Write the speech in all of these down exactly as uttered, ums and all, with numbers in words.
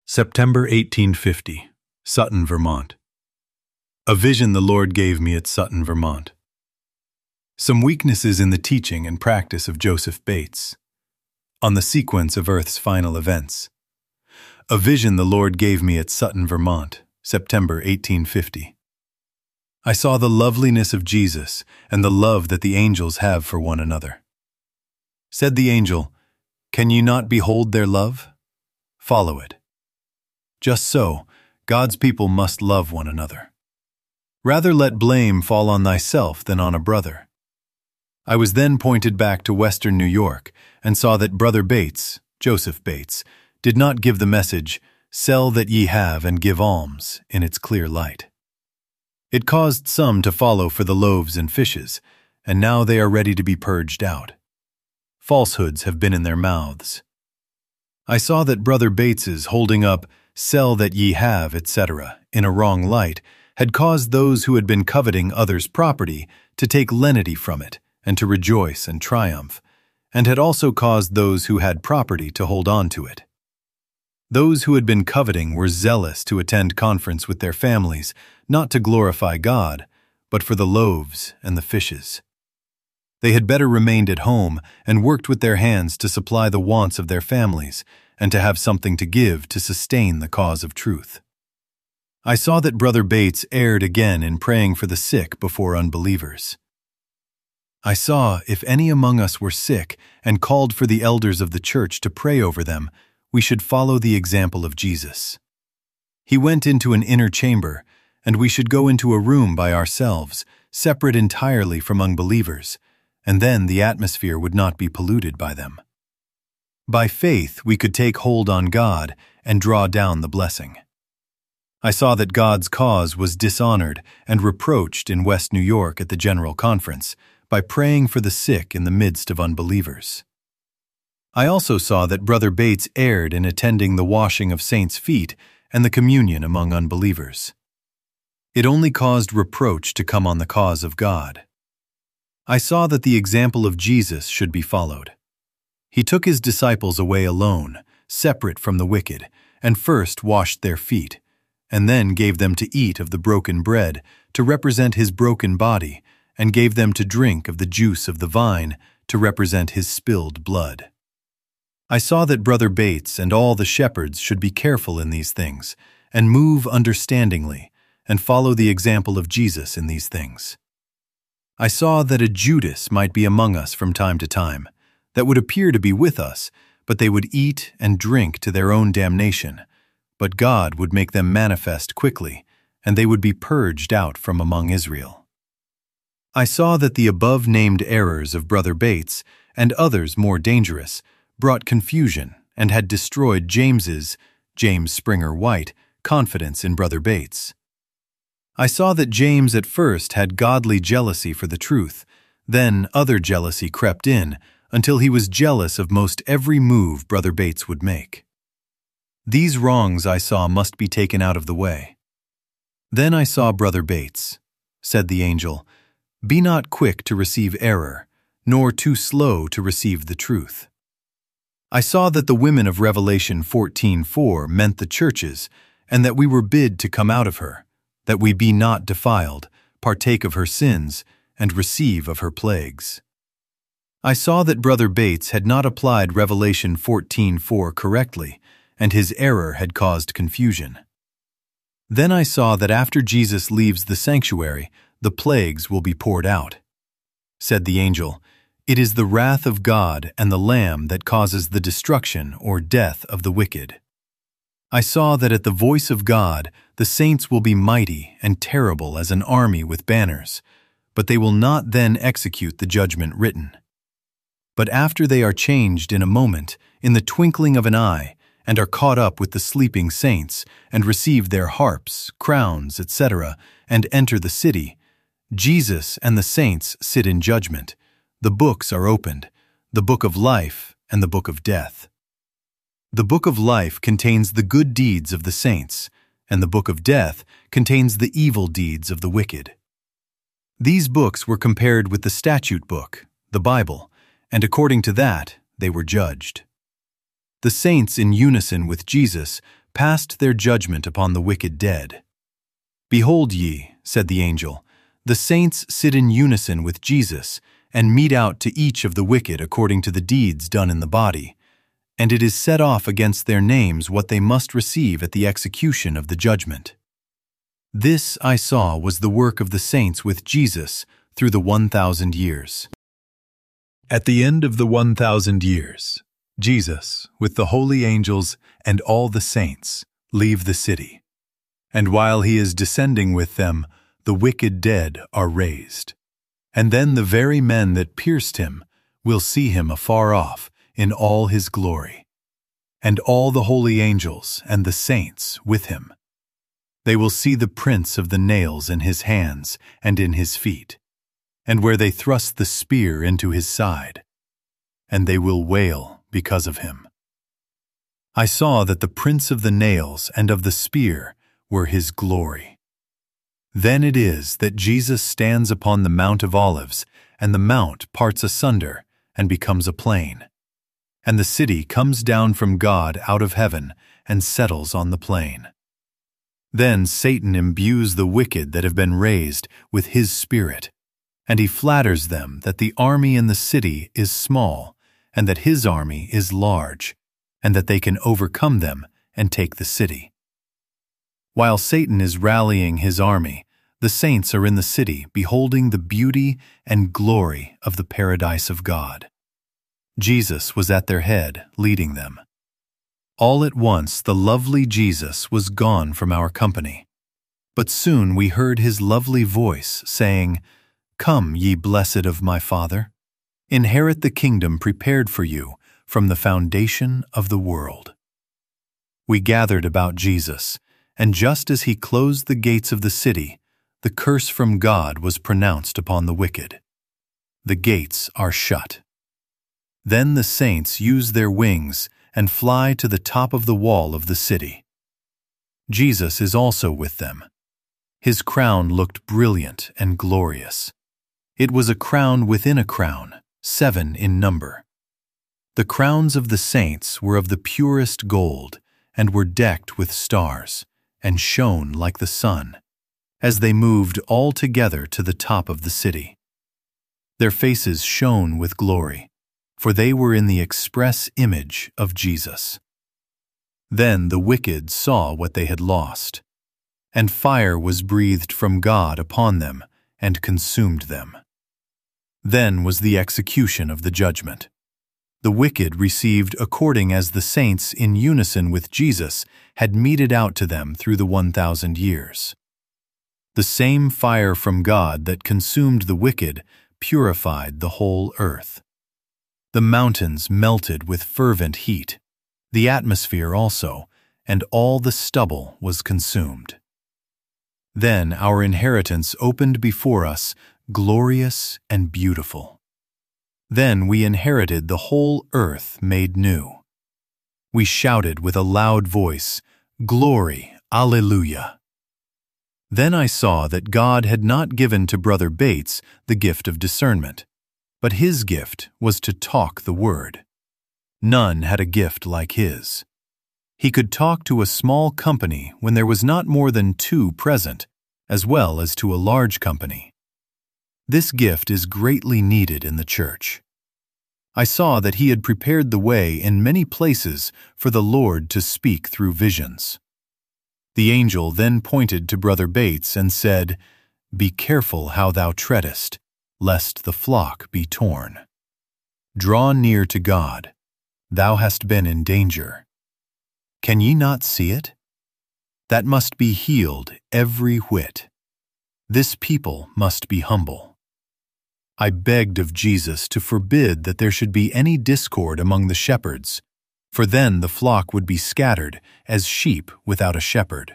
September eighteen fifty, Sutton, Vermont. A vision the Lord gave me at Sutton, Vermont. Some weaknesses in the teaching and practice of Joseph Bates. On the sequence of Earth's final events. A vision the Lord gave me at Sutton, Vermont, September eighteen fifty. I saw the loveliness of Jesus and the love that the angels have for one another. Said the angel, "Can you not behold their love? Follow it." Just so, God's people must love one another. Rather let blame fall on thyself than on a brother. I was then pointed back to Western New York and saw that Brother Bates, Joseph Bates, did not give the message, "Sell that ye have and give alms," in its clear light. It caused some to follow for the loaves and fishes, and now they are ready to be purged out. Falsehoods have been in their mouths. I saw that Brother Bates's holding up, "Sell that ye have," et cetera, in a wrong light, had caused those who had been coveting others' property to take lenity from it and to rejoice and triumph, and had also caused those who had property to hold on to it. Those who had been coveting were zealous to attend conference with their families, not to glorify God, but for the loaves and the fishes. They had better remained at home and worked with their hands to supply the wants of their families, and to have something to give to sustain the cause of truth. I saw that Brother Bates erred again in praying for the sick before unbelievers. I saw, if any among us were sick and called for the elders of the church to pray over them, we should follow the example of Jesus. He went into an inner chamber, and we should go into a room by ourselves, separate entirely from unbelievers, and then the atmosphere would not be polluted by them. By faith, we could take hold on God and draw down the blessing. I saw that God's cause was dishonored and reproached in West New York at the General Conference by praying for the sick in the midst of unbelievers. I also saw that Brother Bates erred in attending the washing of saints' feet and the communion among unbelievers. It only caused reproach to come on the cause of God. I saw that the example of Jesus should be followed. He took his disciples away alone, separate from the wicked, and first washed their feet, and then gave them to eat of the broken bread to represent his broken body, and gave them to drink of the juice of the vine to represent his spilled blood. I saw that Brother Bates and all the shepherds should be careful in these things, and move understandingly, and follow the example of Jesus in these things. I saw that a Judas might be among us from time to time, that would appear to be with us, but they would eat and drink to their own damnation, but God would make them manifest quickly, and they would be purged out from among Israel. I saw that the above-named errors of Brother Bates, and others more dangerous, brought confusion and had destroyed James's, James Springer White, confidence in Brother Bates. I saw that James at first had godly jealousy for the truth, then other jealousy crept in, until he was jealous of most every move Brother Bates would make. These wrongs I saw must be taken out of the way. Then I saw Brother Bates. Said the angel, "Be not quick to receive error, nor too slow to receive the truth." I saw that the women of Revelation fourteen four meant the churches, and that we were bid to come out of her, that we be not defiled, partake of her sins, and receive of her plagues. I saw that Brother Bates had not applied Revelation fourteen four correctly, and his error had caused confusion. Then I saw that after Jesus leaves the sanctuary, the plagues will be poured out. Said the angel, "It is the wrath of God and the Lamb that causes the destruction or death of the wicked." I saw that at the voice of God, the saints will be mighty and terrible as an army with banners, but they will not then execute the judgment written. But after they are changed in a moment, in the twinkling of an eye, and are caught up with the sleeping saints, and receive their harps, crowns, et cetera, and enter the city, Jesus and the saints sit in judgment. The books are opened, the book of life and the book of death. The book of life contains the good deeds of the saints, and the book of death contains the evil deeds of the wicked. These books were compared with the statute book, the Bible, and according to that they were judged. The saints in unison with Jesus passed their judgment upon the wicked dead. "Behold ye," said the angel, "the saints sit in unison with Jesus, and mete out to each of the wicked according to the deeds done in the body. And it is set off against their names what they must receive at the execution of the judgment." This I saw was the work of the saints with Jesus through the one thousand years. At the end of the one thousand years, Jesus, with the holy angels and all the saints, leave the city. And while he is descending with them, the wicked dead are raised. And then the very men that pierced him will see him afar off in all his glory, and all the holy angels and the saints with him. They will see the prints of the nails in his hands and in his feet, and where they thrust the spear into his side, and they will wail because of him. I saw that the prints of the nails and of the spear were his glory. Then it is that Jesus stands upon the Mount of Olives, and the mount parts asunder and becomes a plain. And the city comes down from God out of heaven and settles on the plain. Then Satan imbues the wicked that have been raised with his spirit, and he flatters them that the army in the city is small, and that his army is large, and that they can overcome them and take the city. While Satan is rallying his army, the saints are in the city beholding the beauty and glory of the paradise of God. Jesus was at their head, leading them. All at once the lovely Jesus was gone from our company. But soon we heard his lovely voice saying, "Come, ye blessed of my Father, inherit the kingdom prepared for you from the foundation of the world." We gathered about Jesus, and just as he closed the gates of the city, the curse from God was pronounced upon the wicked. The gates are shut. Then the saints use their wings and fly to the top of the wall of the city. Jesus is also with them. His crown looked brilliant and glorious. It was a crown within a crown, seven in number. The crowns of the saints were of the purest gold and were decked with stars and shone like the sun, as they moved all together to the top of the city. Their faces shone with glory, for they were in the express image of Jesus. Then the wicked saw what they had lost, and fire was breathed from God upon them and consumed them. Then was the execution of the judgment. The wicked received according as the saints in unison with Jesus had meted out to them through the one thousand years. The same fire from God that consumed the wicked purified the whole earth. The mountains melted with fervent heat, the atmosphere also, and all the stubble was consumed. Then our inheritance opened before us, glorious and beautiful. Then we inherited the whole earth made new. We shouted with a loud voice, "Glory, Alleluia!" Then I saw that God had not given to Brother Bates the gift of discernment, but his gift was to talk the word. None had a gift like his. He could talk to a small company when there was not more than two present, as well as to a large company. This gift is greatly needed in the church. I saw that he had prepared the way in many places for the Lord to speak through visions. The angel then pointed to Brother Bates and said, "Be careful how thou treadest, lest the flock be torn. Draw near to God. Thou hast been in danger. Can ye not see it? That must be healed every whit. This people must be humble." I begged of Jesus to forbid that there should be any discord among the shepherds, for then the flock would be scattered as sheep without a shepherd.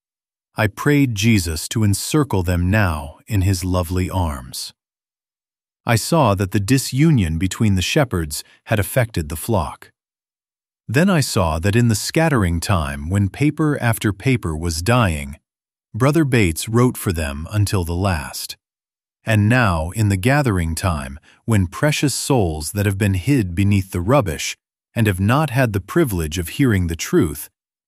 I prayed Jesus to encircle them now in his lovely arms. I saw that the disunion between the shepherds had affected the flock. Then I saw that in the scattering time, when paper after paper was dying, Brother Bates wrote for them until the last. And now, in the gathering time, when precious souls that have been hid beneath the rubbish and have not had the privilege of hearing the truth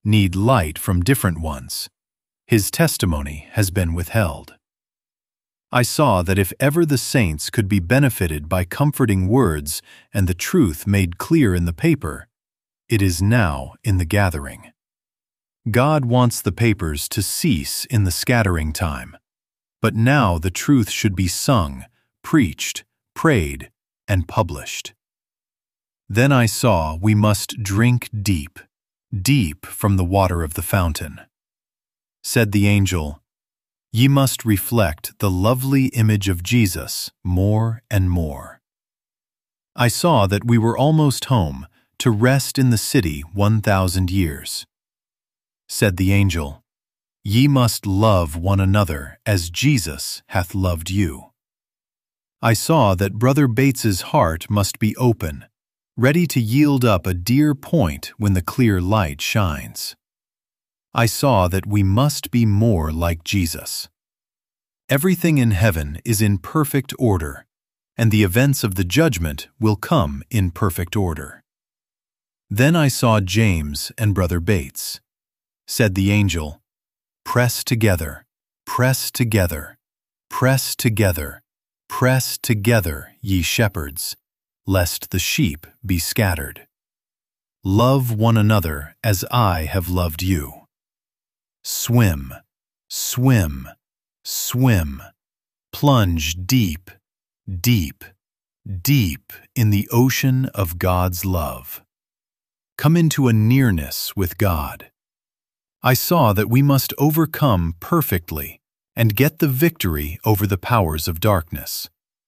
need light from different ones. His testimony has been withheld. I saw that if ever the saints could be benefited by comforting words and the truth made clear in the paper, it is now in the gathering. God wants the papers to cease in the scattering time, but now the truth should be sung, preached, prayed, and published. Then I saw we must drink deep, deep from the water of the fountain. Said the angel, "Ye must reflect the lovely image of Jesus more and more." I saw that we were almost home to rest in the city one thousand years. Said the angel, "Ye must love one another as Jesus hath loved you." I saw that Brother Bates's heart must be open, ready to yield up a dear point when the clear light shines. I saw that we must be more like Jesus. Everything in heaven is in perfect order, and the events of the judgment will come in perfect order. Then I saw James and Brother Bates. Said the angel, "Press together, press together, press together, press together, ye shepherds, lest the sheep be scattered. Love one another as I have loved you. Swim, swim, swim, plunge deep, deep, deep in the ocean of God's love. Come into a nearness with God. I saw that we must overcome perfectly and get the victory over the powers of darkness.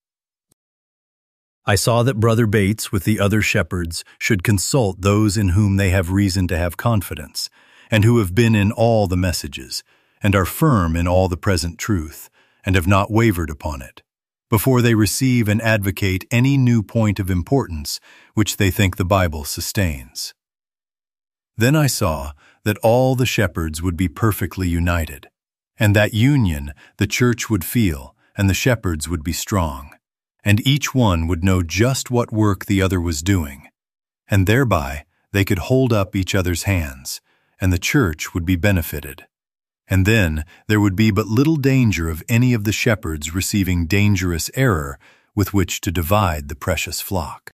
I saw that Brother Bates with the other shepherds should consult those in whom they have reason to have confidence, and who have been in all the messages, and are firm in all the present truth, and have not wavered upon it, before they receive and advocate any new point of importance which they think the Bible sustains. Then I saw that all the shepherds would be perfectly united, and that union the church would feel and the shepherds would be strong, and each one would know just what work the other was doing, and thereby they could hold up each other's hands, and the church would be benefited. And then there would be but little danger of any of the shepherds receiving dangerous error with which to divide the precious flock.